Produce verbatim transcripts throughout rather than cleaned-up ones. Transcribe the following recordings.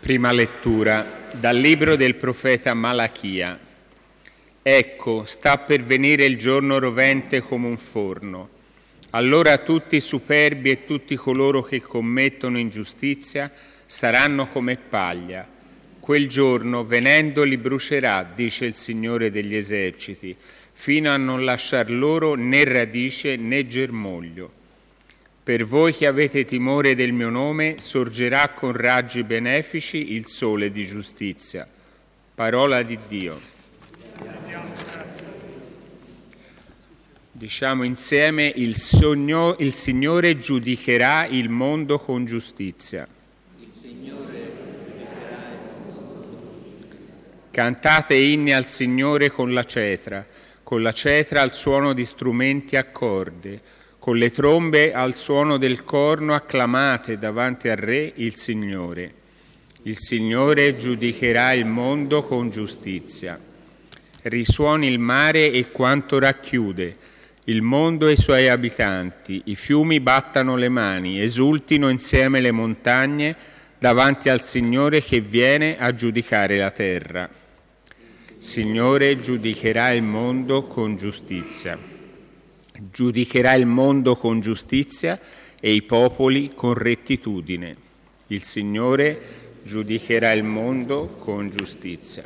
Prima lettura dal libro del profeta Malachia. Ecco, sta per venire il giorno rovente come un forno. Allora tutti i superbi e tutti coloro che commettono ingiustizia saranno come paglia. Quel giorno, venendo, li brucerà, dice il Signore degli eserciti, fino a non lasciar loro né radice né germoglio. Per voi che avete timore del mio nome, sorgerà con raggi benefici il sole di giustizia. Parola di Dio. Diciamo insieme, il, sogno, il Signore giudicherà il mondo con giustizia. Il Signore giudicherà il mondo. Cantate inni al Signore con la cetra, con la cetra al suono di strumenti a corde, con le trombe al suono del corno acclamate davanti al Re il Signore. Il Signore giudicherà il mondo con giustizia. Risuoni il mare e quanto racchiude, il mondo e i suoi abitanti, i fiumi battano le mani, esultino insieme le montagne davanti al Signore che viene a giudicare la terra. Signore giudicherà il mondo con giustizia. Giudicherà il mondo con giustizia e i popoli con rettitudine. Il Signore giudicherà il mondo con giustizia.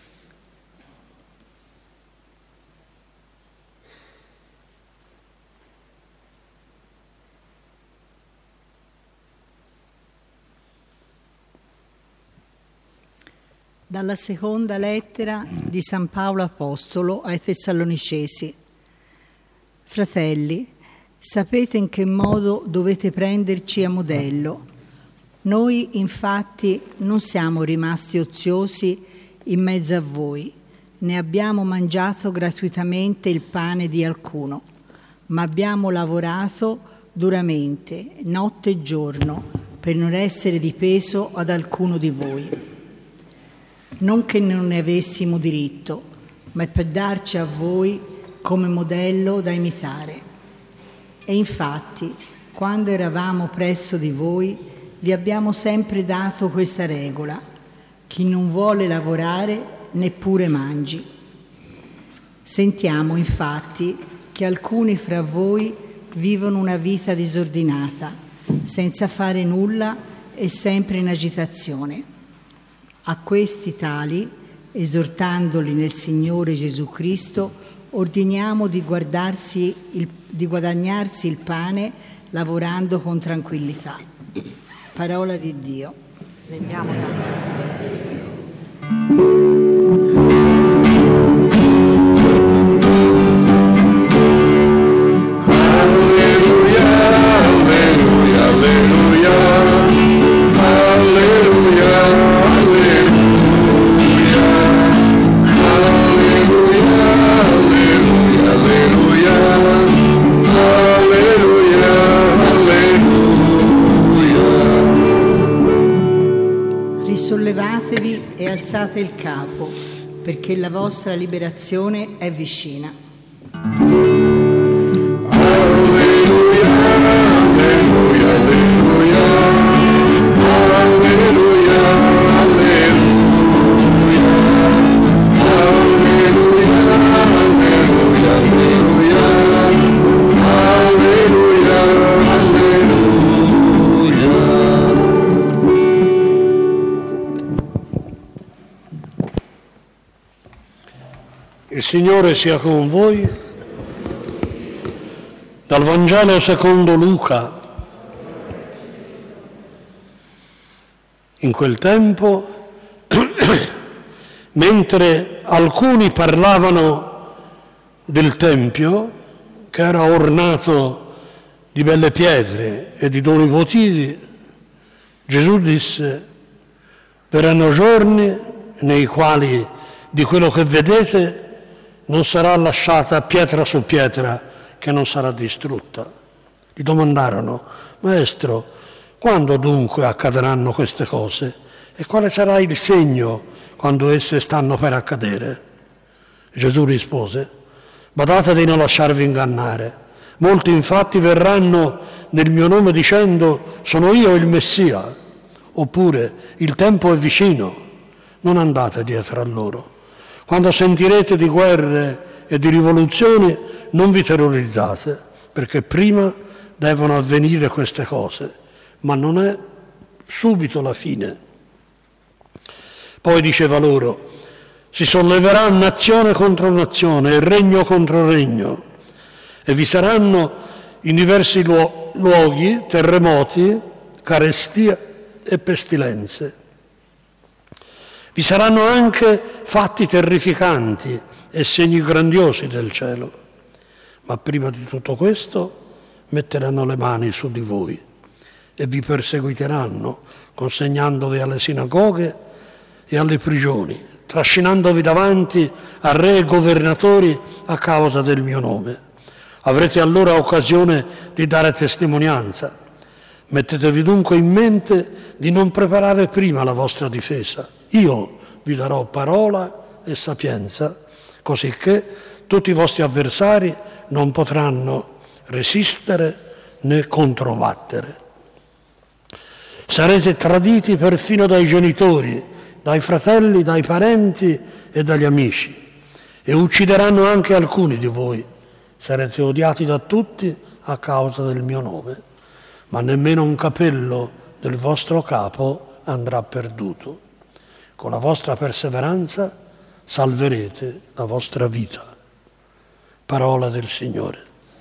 Dalla seconda lettera di San Paolo Apostolo ai Tessalonicesi. Fratelli, sapete in che modo dovete prenderci a modello. Noi, infatti, non siamo rimasti oziosi in mezzo a voi, né abbiamo mangiato gratuitamente il pane di alcuno, ma abbiamo lavorato duramente, notte e giorno, per non essere di peso ad alcuno di voi. Non che non ne avessimo diritto, ma per darci a voi come modello da imitare. E infatti, quando eravamo presso di voi, vi abbiamo sempre dato questa regola: chi non vuole lavorare neppure mangi. Sentiamo infatti che alcuni fra voi vivono una vita disordinata, senza fare nulla e sempre in agitazione. A questi tali, esortandoli nel Signore Gesù Cristo, ordiniamo di, guardarsi il, di guadagnarsi il pane lavorando con tranquillità. Parola di Dio. Rendiamo grazie a Dio. Alleluia, alleluia, alleluia, alleluia, alleluia, alleluia, alleluia, alleluia, alleluia. Risollevatevi e alzate il capo, perché la vostra liberazione è vicina. Il Signore sia con voi. Dal Vangelo secondo Luca. In quel tempo, mentre alcuni parlavano del Tempio, che era ornato di belle pietre e di doni votivi, Gesù disse: verranno giorni nei quali di quello che vedete non sarà lasciata pietra su pietra che non sarà distrutta. Gli domandarono: Maestro, quando dunque accadranno queste cose? E quale sarà il segno quando esse stanno per accadere? Gesù rispose: badate di non lasciarvi ingannare. Molti infatti verranno nel mio nome dicendo: sono io il Messia, Oppure il tempo è vicino, non andate dietro a loro. Quando sentirete di guerre e di rivoluzioni non vi terrorizzate, perché prima devono avvenire queste cose, ma non è subito la fine. Poi diceva loro: si solleverà nazione contro nazione e regno contro regno, e vi saranno in diversi luo- luoghi terremoti, carestie e pestilenze. Vi saranno anche fatti terrificanti e segni grandiosi del cielo, ma prima di tutto questo metteranno le mani su di voi e vi perseguiteranno, consegnandovi alle sinagoghe e alle prigioni, trascinandovi davanti a re e governatori a causa del mio nome. Avrete allora occasione di dare testimonianza. Mettetevi dunque in mente di non preparare prima la vostra difesa. Io vi darò parola e sapienza, così che tutti i vostri avversari non potranno resistere né controbattere. Sarete traditi perfino dai genitori, dai fratelli, dai parenti e dagli amici, e uccideranno anche alcuni di voi. Sarete odiati da tutti a causa del mio nome, ma nemmeno un capello del vostro capo andrà perduto. Con la vostra perseveranza salverete la vostra vita. Parola del Signore.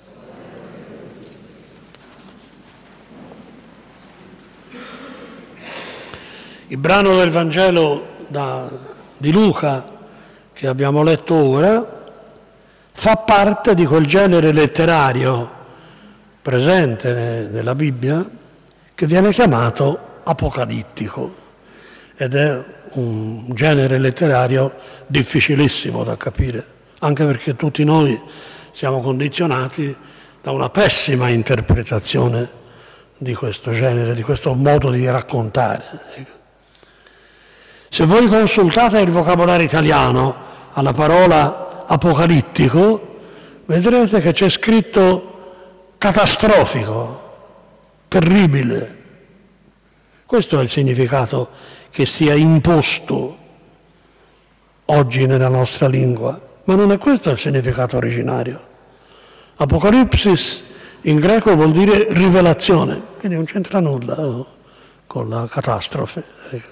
Il brano del Vangelo da, di Luca che abbiamo letto ora fa parte di quel genere letterario presente nella Bibbia che viene chiamato apocalittico, ed è un genere letterario difficilissimo da capire, anche perché tutti noi siamo condizionati da una pessima interpretazione di questo genere, di questo modo di raccontare. Se voi consultate il vocabolario italiano alla parola apocalittico, vedrete che c'è scritto catastrofico, terribile. Questo è il significato che sia imposto oggi nella nostra lingua, ma non è questo il significato originario. Apocalipsis in greco vuol dire rivelazione, quindi non c'entra nulla con la catastrofe.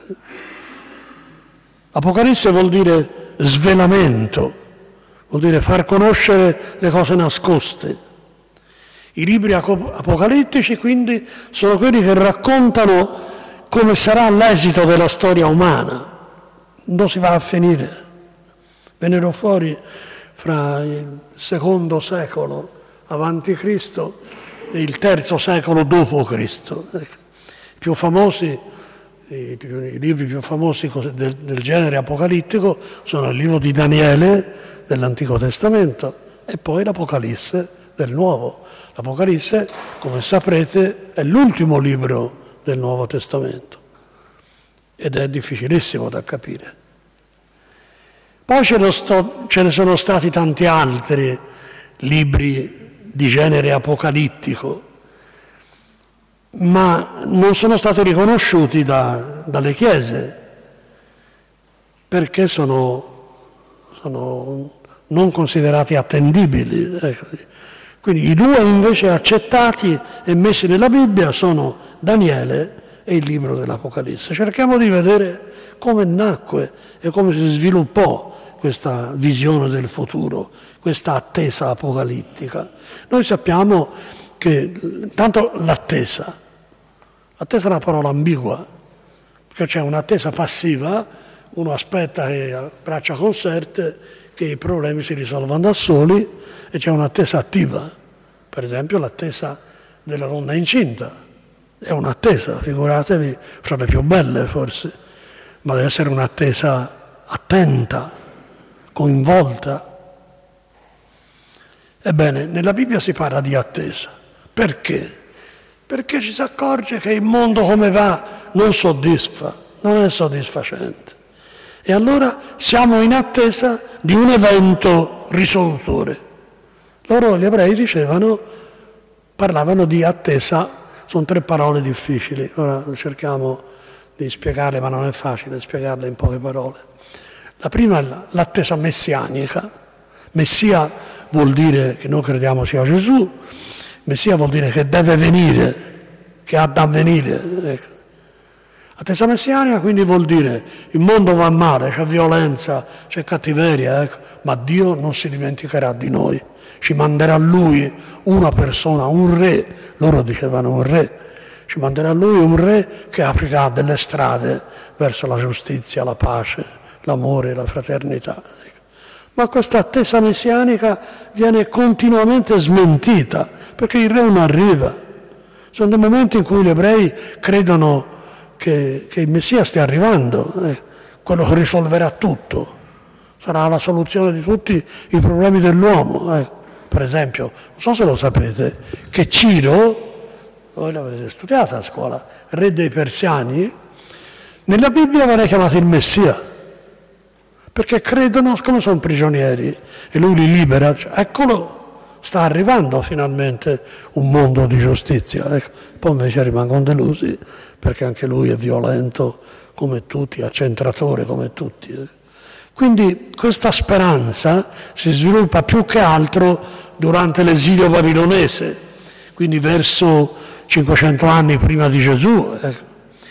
Apocalisse vuol dire svelamento, vuol dire far conoscere le cose nascoste. I libri apocalittici quindi sono quelli che raccontano come sarà l'esito della storia umana, dove si va a finire. Vennero fuori fra il secondo secolo avanti Cristo e il terzo secolo dopo Cristo. I più famosi, i, più, i libri più famosi del, del genere apocalittico sono il libro di Daniele dell'Antico Testamento e poi l'Apocalisse del Nuovo. L'Apocalisse, come saprete, è l'ultimo libro del Nuovo Testamento ed è difficilissimo da capire. Poi ce ne, sto, ce ne sono stati tanti altri libri di genere apocalittico, ma non sono stati riconosciuti da, dalle chiese perché sono, sono non considerati attendibili. Ecco. Quindi i due invece accettati e messi nella Bibbia sono Daniele e il libro dell'Apocalisse. Cerchiamo di vedere come nacque e come si sviluppò questa visione del futuro, questa attesa apocalittica. Noi sappiamo che, intanto, l'attesa. L'attesa è una parola ambigua, perché c'è un'attesa passiva, uno aspetta che a braccia conserte che i problemi si risolvano da soli, e c'è un'attesa attiva, per esempio l'attesa della donna incinta, è un'attesa, figuratevi, fra le più belle forse, ma deve essere un'attesa attenta, coinvolta. Ebbene, nella Bibbia si parla di attesa. Perché? Perché ci si accorge che il mondo come va non soddisfa, non è soddisfacente. E allora siamo in attesa di un evento risolutore. Loro, gli ebrei, dicevano, parlavano di attesa, sono tre parole difficili, ora cerchiamo di spiegarle, ma non è facile spiegarle in poche parole. La prima è l'attesa messianica. Messia vuol dire che noi crediamo sia Gesù, Messia vuol dire che deve venire, che ha da venire. Attesa messianica quindi vuol dire il mondo va male, c'è violenza, c'è cattiveria, ecco, ma Dio non si dimenticherà di noi, ci manderà Lui una persona, un re, loro dicevano un re, ci manderà Lui un re che aprirà delle strade verso la giustizia, la pace, l'amore, la fraternità. Ma questa attesa messianica viene continuamente smentita, perché il re non arriva. Sono dei momenti in cui gli ebrei credono che, che il Messia stia arrivando, eh, quello che risolverà tutto, sarà la soluzione di tutti i problemi dell'uomo. Eh. Per esempio, non so se lo sapete, che Ciro, voi l'avrete studiata a scuola, re dei Persiani, nella Bibbia viene chiamato il Messia, perché credono, come sono prigionieri, e lui li libera, cioè, eccolo, sta arrivando finalmente un mondo di giustizia. Ecco. Poi invece rimangono delusi, perché anche lui è violento come tutti, accentratore come tutti. Quindi questa speranza si sviluppa più che altro durante l'esilio babilonese, quindi verso cinquecento anni prima di Gesù. Ecco.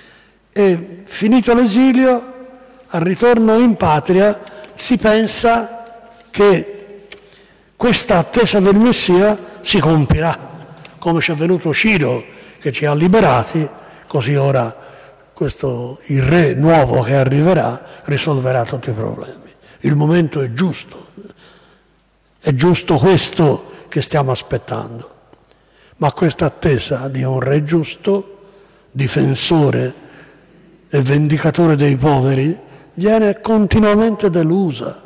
E finito l'esilio, al ritorno in patria, si pensa che questa attesa del Messia si compirà, come ci è venuto Ciro che ci ha liberati, così ora questo, il re nuovo che arriverà risolverà tutti i problemi. Il momento è giusto, è giusto questo che stiamo aspettando, ma questa attesa di un re giusto, difensore e vendicatore dei poveri, viene continuamente delusa.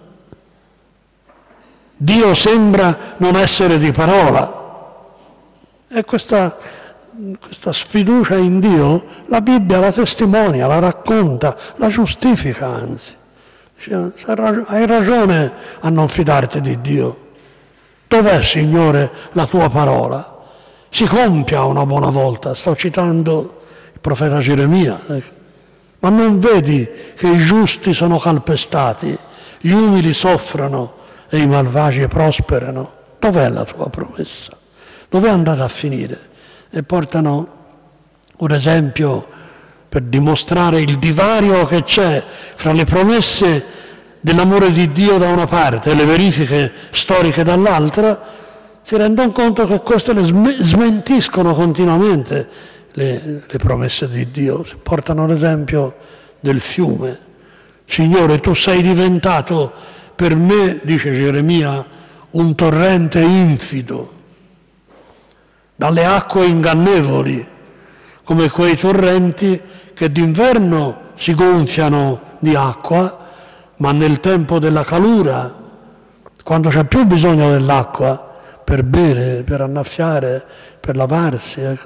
Dio sembra non essere di parola, e questa, questa sfiducia in Dio la Bibbia la testimonia, la racconta, la giustifica anzi. Dice, hai ragione a non fidarti di Dio. Dov'è, Signore, la tua parola? Si compia una buona volta, sto citando il profeta Geremia. Ma non vedi che i giusti sono calpestati, gli umili soffrono e i malvagi prosperano? Dov'è la tua promessa? Dov'è andata a finire? E portano un esempio per dimostrare il divario che c'è fra le promesse dell'amore di Dio da una parte e le verifiche storiche dall'altra. Si rendono conto che queste le smentiscono continuamente Le, le promesse di Dio. Si portano l'esempio del fiume. Signore, tu sei diventato per me, dice Geremia, un torrente infido, dalle acque ingannevoli, come quei torrenti che d'inverno si gonfiano di acqua, ma nel tempo della calura, quando c'è più bisogno dell'acqua per bere, per annaffiare, per lavarsi, ecco,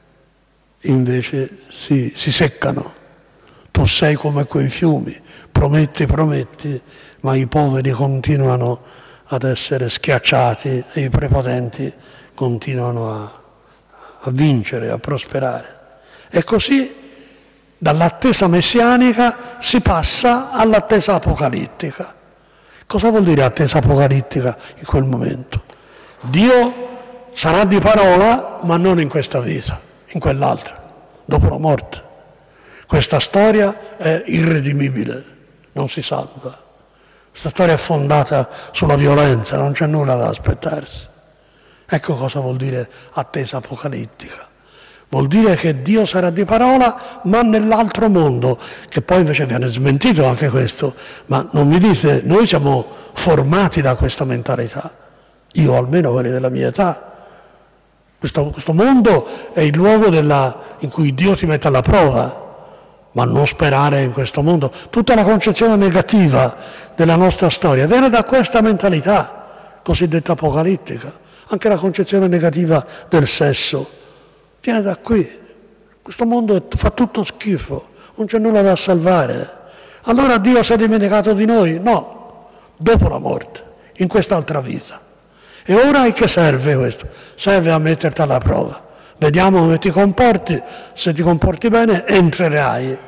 invece si, si seccano. Tu sei come quei fiumi, prometti, prometti, ma i poveri continuano ad essere schiacciati e i prepotenti continuano a, a vincere, a prosperare. E così dall'attesa messianica si passa all'attesa apocalittica. Cosa vuol dire attesa apocalittica in quel momento? Dio sarà di parola, ma non in questa vita, in quell'altra, dopo la morte. Questa storia è irredimibile, non si salva. Questa storia è fondata sulla violenza, non c'è nulla da aspettarsi. Ecco cosa vuol dire attesa apocalittica. Vuol dire che Dio sarà di parola, ma nell'altro mondo, che poi invece viene smentito anche questo. Ma non mi dite, noi siamo formati da questa mentalità. Io almeno, quelli della mia età. Questo, questo mondo è il luogo della, in cui Dio ti mette alla prova, ma non sperare in questo mondo. Tutta la concezione negativa della nostra storia viene da questa mentalità cosiddetta apocalittica. Anche la concezione negativa del sesso viene da qui. Questo mondo è, fa tutto schifo, non c'è nulla da salvare. Allora Dio si è dimenticato di noi? No, dopo la morte, in quest'altra vita. E ora a che serve questo? Serve a metterti alla prova. Vediamo come ti comporti. Se ti comporti bene entrerai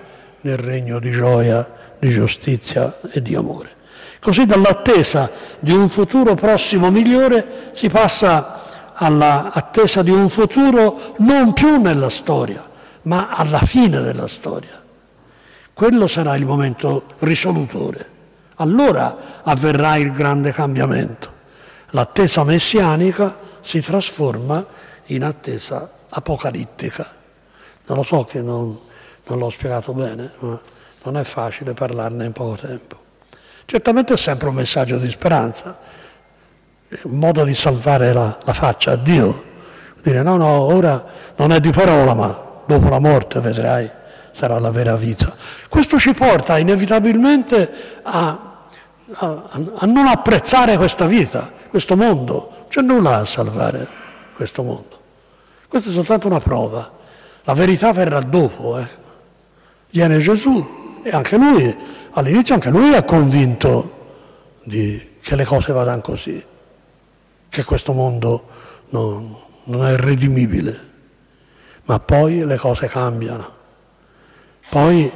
nel regno di gioia, di giustizia e di amore. Così dall'attesa di un futuro prossimo migliore si passa all'attesa di un futuro non più nella storia, ma alla fine della storia. Quello sarà il momento risolutore. Allora avverrà il grande cambiamento. L'attesa messianica si trasforma in attesa apocalittica. Non lo so che non, non l'ho spiegato bene, ma non è facile parlarne in poco tempo. Certamente è sempre un messaggio di speranza, un modo di salvare la, la faccia a Dio, dire no, no, ora non è di parola, ma dopo la morte vedrai, sarà la vera vita. Questo ci porta inevitabilmente a, a, a non apprezzare questa vita, questo mondo. C'è nulla a salvare questo mondo. Questa è soltanto una prova. La verità verrà dopo. Eh. Viene Gesù e anche lui, all'inizio anche lui è convinto di, che le cose vadano così, che questo mondo non, non è redimibile. Ma poi le cose cambiano. Poi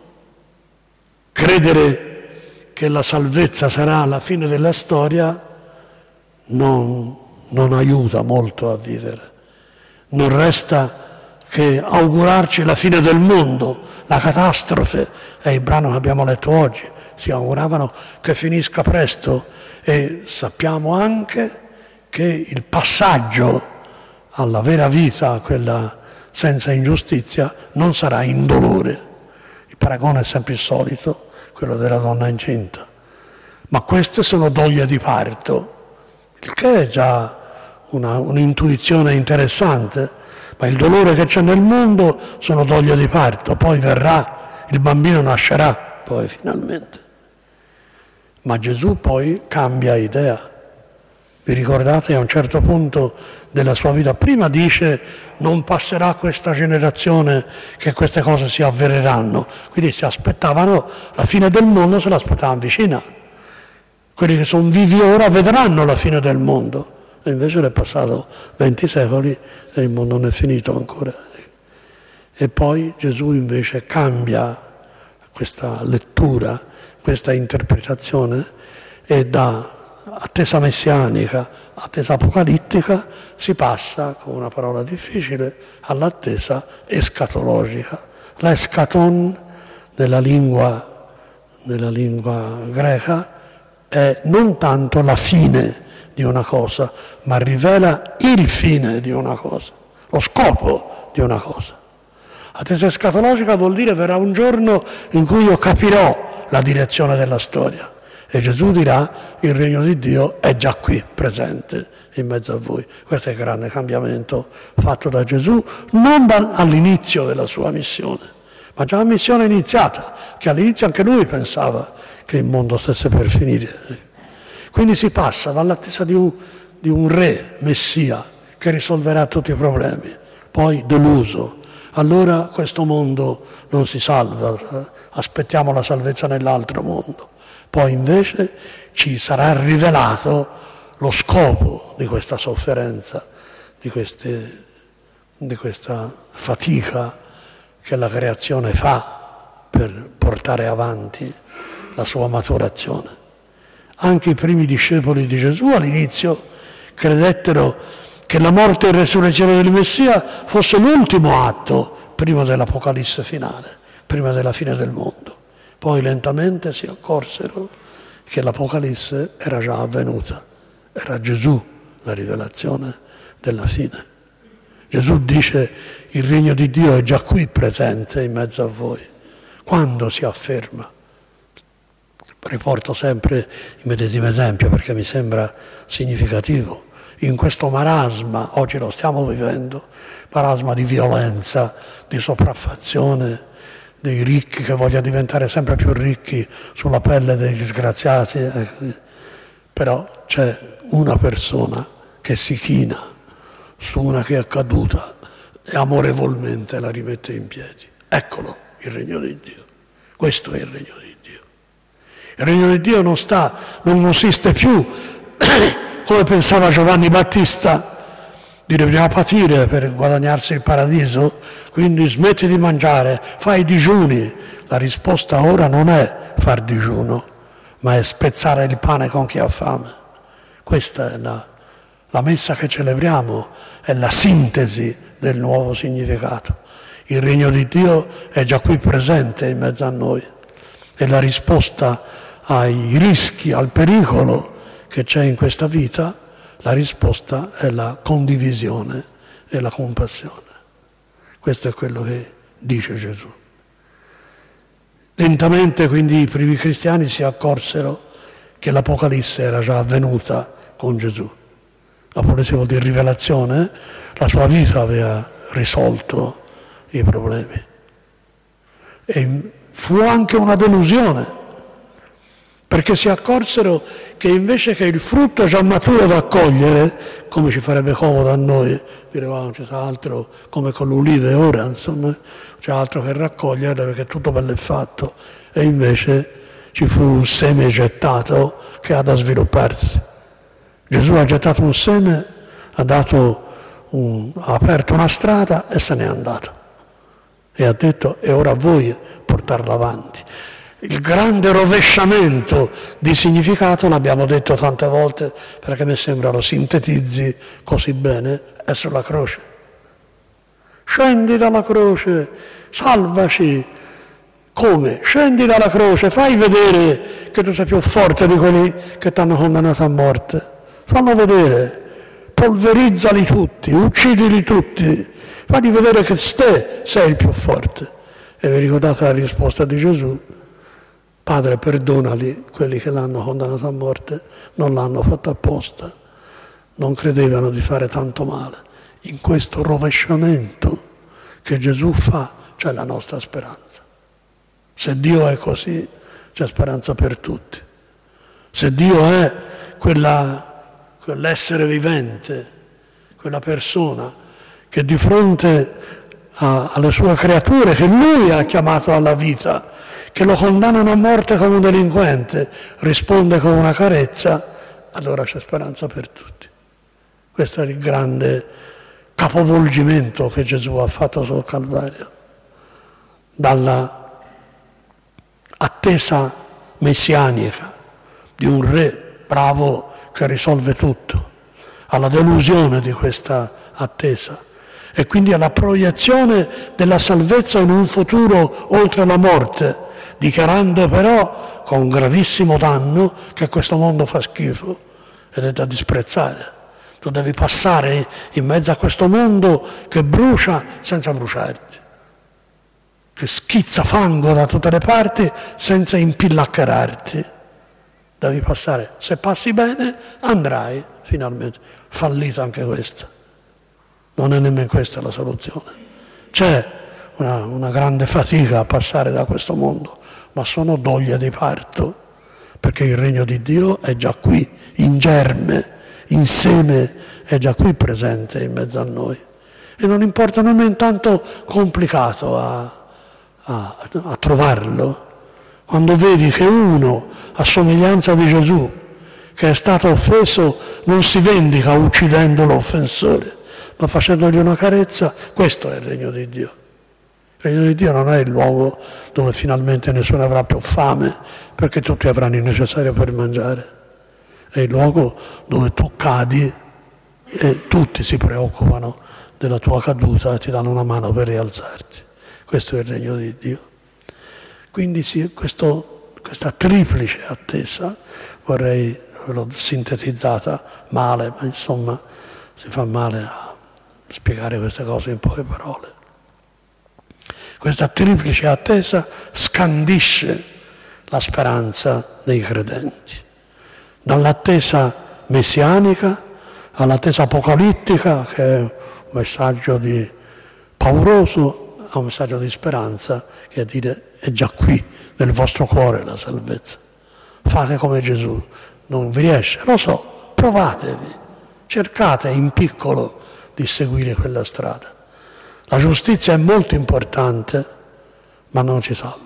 credere che la salvezza sarà alla fine della storia non, non aiuta molto a vivere. Non resta che augurarci la fine del mondo, la catastrofe. È il brano che abbiamo letto oggi. Si auguravano che finisca presto e sappiamo anche che il passaggio alla vera vita, quella senza ingiustizia, non sarà indolore. Il paragone è sempre il solito, quello della donna incinta. Ma queste sono doglie di parto, il che è già una, un'intuizione interessante, ma il dolore che c'è nel mondo sono doglie di parto, poi verrà, il bambino nascerà, poi finalmente. Ma Gesù poi cambia idea. Vi ricordate, a un certo punto della sua vita, prima dice non passerà questa generazione che queste cose si avvereranno, quindi si aspettavano la fine del mondo, se l'aspettavano vicina. Quelli che sono vivi ora vedranno la fine del mondo, e invece è passato venti secoli e il mondo non è finito ancora. E poi Gesù invece cambia questa lettura, questa interpretazione e da attesa messianica, attesa apocalittica, si passa, con una parola difficile, all'attesa escatologica. L'eschaton, nella lingua, nella lingua greca, è non tanto la fine di una cosa, ma rivela il fine di una cosa, lo scopo di una cosa. Attesa escatologica vuol dire verrà un giorno in cui io capirò la direzione della storia. E Gesù dirà, il regno di Dio è già qui, presente in mezzo a voi. Questo è il grande cambiamento fatto da Gesù, non da, all'inizio della sua missione, ma già la missione iniziata, che all'inizio anche lui pensava che il mondo stesse per finire. Quindi si passa dall'attesa di un, di un re, Messia, che risolverà tutti i problemi, poi deluso. Allora questo mondo non si salva, aspettiamo la salvezza nell'altro mondo. Poi invece ci sarà rivelato lo scopo di questa sofferenza, di, queste, di questa fatica che la creazione fa per portare avanti la sua maturazione. Anche i primi discepoli di Gesù all'inizio credettero che la morte e la resurrezione del Messia fosse l'ultimo atto prima dell'Apocalisse finale, prima della fine del mondo. Poi lentamente si accorsero che l'Apocalisse era già avvenuta, era Gesù la rivelazione della fine. Gesù dice il regno di Dio è già qui presente in mezzo a voi. Quando si afferma? Riporto sempre il medesimo esempio perché mi sembra significativo. In questo marasma, oggi lo stiamo vivendo, marasma di violenza, di sopraffazione, dei ricchi che vogliono diventare sempre più ricchi sulla pelle dei disgraziati, però c'è una persona che si china su una che è caduta e amorevolmente la rimette in piedi. Eccolo il regno di Dio, questo è il regno di Dio. Il regno di Dio non sta, non consiste più come pensava Giovanni Battista dire bisogna patire per guadagnarsi il paradiso, quindi smetti di mangiare, fai digiuni. La risposta ora non è far digiuno, ma è spezzare il pane con chi ha fame. Questa è la, la messa che celebriamo, è la sintesi del nuovo significato. Il regno di Dio è già qui presente in mezzo a noi, è la risposta ai rischi, al pericolo che c'è in questa vita. La risposta è la condivisione e la compassione. Questo è quello che dice Gesù. Lentamente quindi i primi cristiani si accorsero che l'Apocalisse era già avvenuta con Gesù. L'Apocalisse vuol dire rivelazione, la sua vita aveva risolto i problemi. E fu anche una delusione, perché si accorsero che invece che il frutto già maturo da accogliere, come ci farebbe comodo a noi, dire wow, non c'è altro, come con l'ulive ora, insomma, c'è altro che raccogliere perché tutto bello è fatto, e invece ci fu un seme gettato che ha da svilupparsi. Gesù ha gettato un seme, ha, dato un, ha aperto una strada e se n'è andato. E ha detto, è ora a voi portarla avanti. Il grande rovesciamento di significato, l'abbiamo detto tante volte perché mi sembra lo sintetizzi così bene, è sulla croce. Scendi dalla croce, salvaci. Come? Scendi dalla croce, fai vedere che tu sei più forte di quelli che ti hanno condannato a morte. Fallo vedere, polverizzali tutti, uccidili tutti, fagli vedere che te sei il più forte. E vi ricordate la risposta di Gesù? Padre, perdonali, quelli che l'hanno condannato a morte non l'hanno fatto apposta, non credevano di fare tanto male. In questo rovesciamento che Gesù fa c'è la nostra speranza. Se Dio è così, c'è speranza per tutti. Se Dio è quella, quell'essere vivente, quella persona che di fronte a, alle sue creature che Lui ha chiamato alla vita, che lo condannano a morte come un delinquente, risponde con una carezza, allora c'è speranza per tutti. Questo è il grande capovolgimento che Gesù ha fatto sul Calvario. Dalla attesa messianica di un re bravo che risolve tutto, alla delusione di questa attesa e quindi alla proiezione della salvezza in un futuro oltre la morte, dichiarando però con gravissimo danno che questo mondo fa schifo ed è da disprezzare. Tu devi passare in mezzo a questo mondo che brucia senza bruciarti, che schizza fango da tutte le parti senza impillaccherarti. Devi passare. Se passi bene andrai finalmente. Fallita anche questa. Non è nemmeno questa la soluzione. C'è una, una grande fatica a passare da questo mondo, ma sono doglie di parto, perché il regno di Dio è già qui, in germe, insieme, è già qui presente in mezzo a noi. E non importa nemmeno tanto complicato a, a, a trovarlo. Quando vedi che uno, a somiglianza di Gesù, che è stato offeso, non si vendica uccidendo l'offensore, ma facendogli una carezza, questo è il regno di Dio. Il regno di Dio non è il luogo dove finalmente nessuno avrà più fame, perché tutti avranno il necessario per mangiare. È il luogo dove tu cadi e tutti si preoccupano della tua caduta e ti danno una mano per rialzarti. Questo è il regno di Dio. Quindi sì, questo, questa triplice attesa, vorrei, l'ho sintetizzata male, ma insomma si fa male a spiegare queste cose in poche parole. Questa triplice attesa scandisce la speranza dei credenti. Dall'attesa messianica all'attesa apocalittica, che è un messaggio di pauroso, a un messaggio di speranza, che è dire è già qui, nel vostro cuore la salvezza. Fate come Gesù. Non vi riesce? Lo so, provatevi, cercate in piccolo di seguire quella strada. La giustizia è molto importante, ma non ci salva.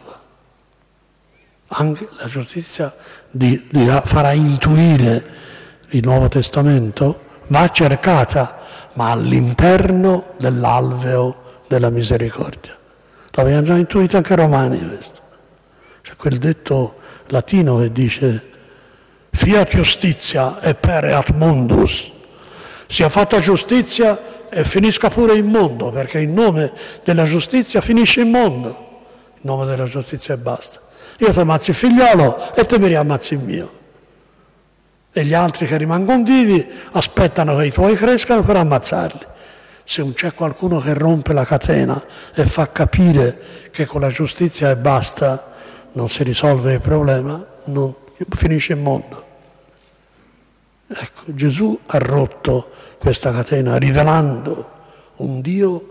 Anche la giustizia di, di farà intuire il Nuovo Testamento, va cercata, ma all'interno dell'alveo della misericordia. L'avevano già intuito anche i romani questo. C'è quel detto latino che dice fiat justitia e pereat mundus, sia fatta giustizia e finisca pure il mondo, perché il nome della giustizia finisce il mondo, il nome della giustizia e basta. Io ti ammazzi il figliolo e te mi riammazzi il mio. E gli altri che rimangono vivi aspettano che i tuoi crescano per ammazzarli. Se non c'è qualcuno che rompe la catena e fa capire che con la giustizia e basta non si risolve il problema, non finisce il mondo. Ecco, Gesù ha rotto questa catena rivelando un Dio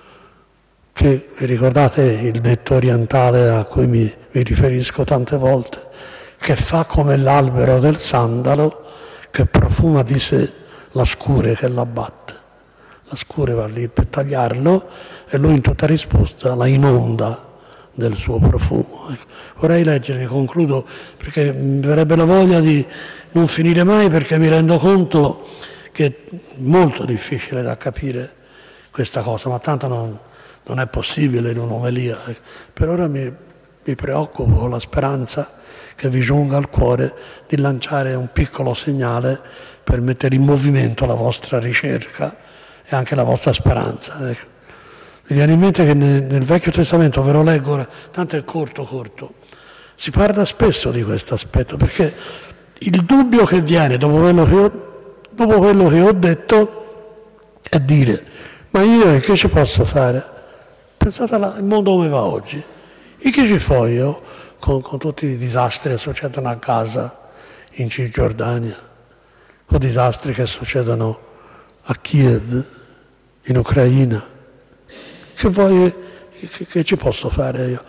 che, ricordate il detto orientale a cui mi, mi riferisco tante volte, che fa come l'albero del sandalo che profuma di sé la scure che l'abbatte. La scure va lì per tagliarlo e lui in tutta risposta la inonda del suo profumo. Ecco. Vorrei leggere, concludo, perché mi verrebbe la voglia di non finire mai, perché mi rendo conto che è molto difficile da capire questa cosa, ma tanto non, non è possibile in un'omelia. Per ora mi, mi preoccupo con la speranza che vi giunga al cuore di lanciare un piccolo segnale per mettere in movimento la vostra ricerca e anche la vostra speranza. Ecco. Mi viene in mente che nel, nel Vecchio Testamento, ve lo leggo ora, tanto è corto corto, si parla spesso di questo aspetto, perché il dubbio che viene dopo quello che ho, dopo quello che ho detto è dire, ma io che ci posso fare? Pensate al mondo come va oggi. E che ci fo io con, con tutti i disastri che succedono a Gaza, in Cisgiordania, o disastri che succedono a Kiev, in Ucraina? Che, voi, che, che ci posso fare io?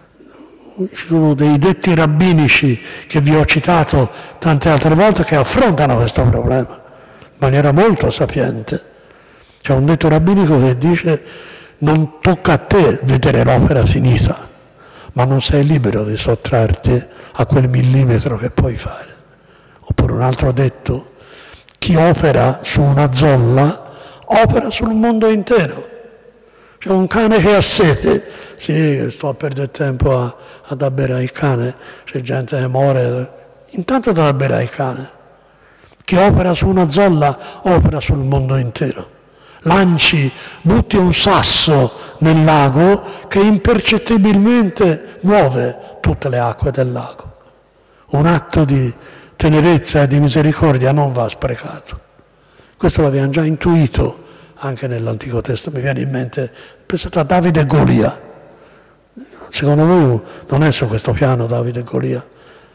Ci sono dei detti rabbinici che vi ho citato tante altre volte che affrontano questo problema in maniera molto sapiente. C'è un detto rabbinico che dice non tocca a te vedere l'opera finita, ma non sei libero di sottrarti a quel millimetro che puoi fare. Oppure un altro detto, chi opera su una zolla opera sul mondo intero. C'è un cane che ha sete, sì, sto a perdere tempo a, a da bere al cane, c'è gente che muore, intanto da bere al cane. Chi opera su una zolla opera sul mondo intero. Lanci, butti un sasso nel lago che impercettibilmente muove tutte le acque del lago. Un atto di tenerezza e di misericordia non va sprecato. Questo l'abbiamo già intuito anche nell'Antico Testamento. Mi viene in mente, pensate a Davide e Golia. Secondo me non è su questo piano Davide e Golia.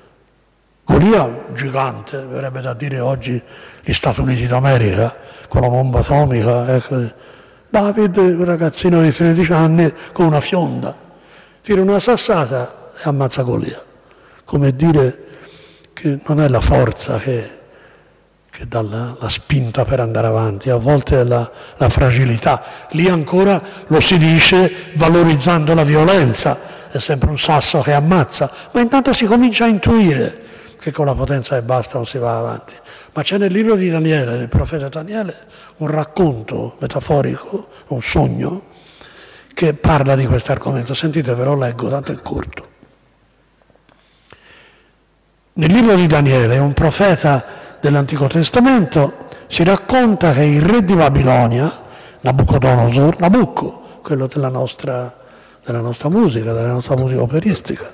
Golia gigante, verrebbe da dire oggi gli Stati Uniti d'America, con la bomba atomica. Ecco. Davide, un ragazzino di tredici anni, con una fionda, tira una sassata e ammazza Golia. Come dire che non è la forza che, che dà la, la spinta per andare avanti, a volte è la, la fragilità. Lì ancora lo si dice valorizzando la violenza, è sempre un sasso che ammazza, ma intanto si comincia a intuire che con la potenza e basta non si va avanti. Ma c'è nel libro di Daniele, del profeta Daniele, un racconto metaforico, un sogno, che parla di questo argomento. Sentite, ve lo leggo, tanto è corto. Nel libro di Daniele, un profeta dell'Antico Testamento, si racconta che il re di Babilonia, Nabucodonosor, Nabucco, quello della nostra, della nostra musica, della nostra musica operistica,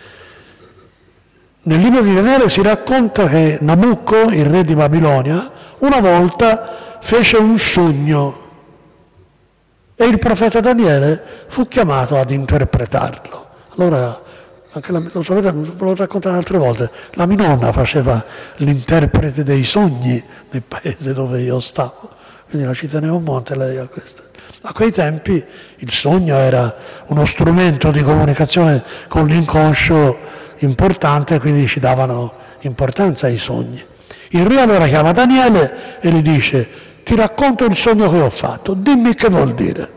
nel libro di Daniele si racconta che Nabucco, il re di Babilonia, una volta fece un sogno e il profeta Daniele fu chiamato ad interpretarlo. Allora, anche la, lo sapete, ve l'ho raccontato altre volte, la mia nonna faceva l'interprete dei sogni nel paese dove io stavo, quindi la ci tenevo a monte lei a questo. A quei tempi il sogno era uno strumento di comunicazione con l'inconscio importante, quindi ci davano importanza ai sogni. Il re allora chiama Daniele e gli dice: ti racconto il sogno che ho fatto, dimmi che vuol dire.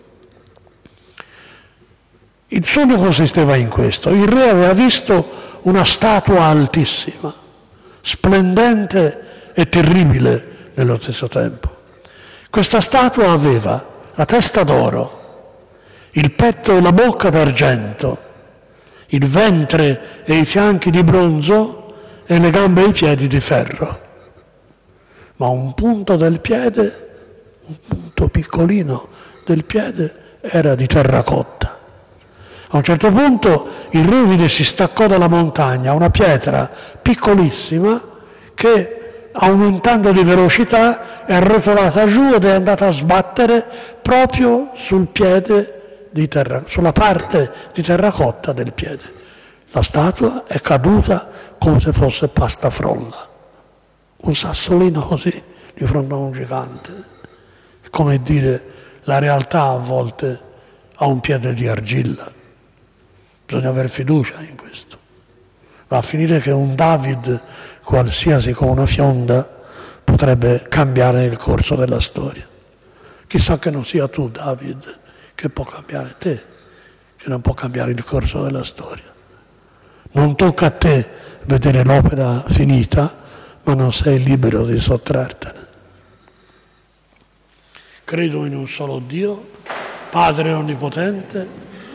Il sogno consisteva in questo: il re aveva visto una statua altissima, splendente e terribile, nello stesso tempo. Questa statua aveva la testa d'oro, il petto e la bocca d'argento, il ventre e i fianchi di bronzo e le gambe e i piedi di ferro. Ma un punto del piede, un punto piccolino del piede, era di terracotta. A un certo punto il ruvide si staccò dalla montagna, una pietra piccolissima che, aumentando di velocità, è rotolata giù ed è andata a sbattere proprio sul piede di terra, sulla parte di terracotta del piede. La statua è caduta come se fosse pasta frolla, un sassolino così di fronte a un gigante. È come dire, la realtà a volte ha un piede di argilla. Bisogna avere fiducia in questo. Va a finire che un David qualsiasi con una fionda potrebbe cambiare il corso della storia. Chissà che non sia tu, David, che può cambiare te, che non può cambiare il corso della storia. Non tocca a te vedere l'opera finita, ma non sei libero di sottrartene. Credo in un solo Dio, Padre Onnipotente,